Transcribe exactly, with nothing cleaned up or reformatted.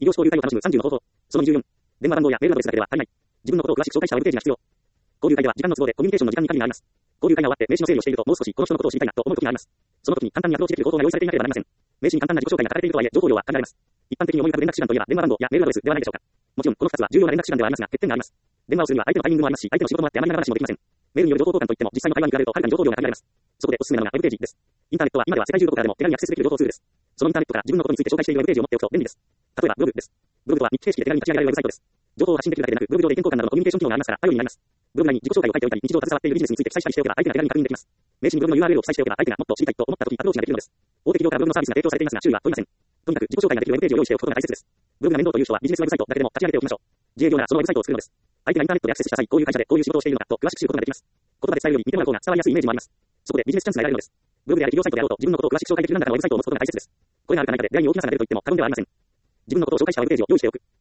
異業種交流会を楽しむさんじゅうの方法。そのにじゅうよん。電話番号やメールアドレスだけでは足りない。自分のことを詳しく紹介したウェブページが必要。交流会では時間の都合でコミュニケーションの時間に限りがあります。交流会が終わって名刺の整理をしているともう少しこの人のことを知りたいなと思う時があります。その時に簡単にアプローチできる口頭が用意されていなければなりません。名刺に簡単な自己紹介が書かれているとはいえ情報量は限られます。一般的に思い浮かぶ連絡手段といえば電話番号やメールアドレスではないでしょうか。もちろんこのふたつは重要な連絡手段ではありますが欠点があります。電話をするには相手のタイミングもありますし、相手の仕事もあってあまり長話もできません。メールによる情報交換といっても実際の会話に比べるとはるかに情報量が限られます。そこでおすすめなのがウェブページです。インターネットは今では世界中どこからでも手軽にアクセスできる情報ツールです。そのインターネットから自分のことについて紹介しているウェブページを持っておくと便利です。例えばブログです。ブログとは日記形式で手軽に立ち上げられるウェブサイトです。情報を発信できるだけでなく、ブログ上で意見交換などのコミュニケーション機能がありますから頼りになります。ブログ内に自己紹介を書いておいたり、日常携わっているビジネスについて記載したりしておけば相手が手軽に確認できます。名刺にブログの ユーアールエル を記載しておけば相手がもっと知りたいと思った時にアプローチができるのです。大手企業からブログのサービスが提供されていますが注意は問いません。とにかく自己紹介ができるウェブページを用意しておくことが大切です。ブログが面倒という人はビジネスウェブサイトだけでも立ち上げておきましょう。自営業ならそのウェブサイトを作るのです。相手がインターネットでアクセスした際、こういう会社でこういう仕事をしているのかと詳しく知ることができます。言葉で伝えるより見てもらう方が伝わりやすいイメージもあります。そこでビジネスチャンスが得られるのです。ブログであり企業サイトであろうと自分のことを詳しく紹介できる何らかのウェブサイトを持つことが大切です。これがあるかないかで出会いに大きな差が出ると言っても過言ではありません。自分のことを紹介したウェブページを用意しておく。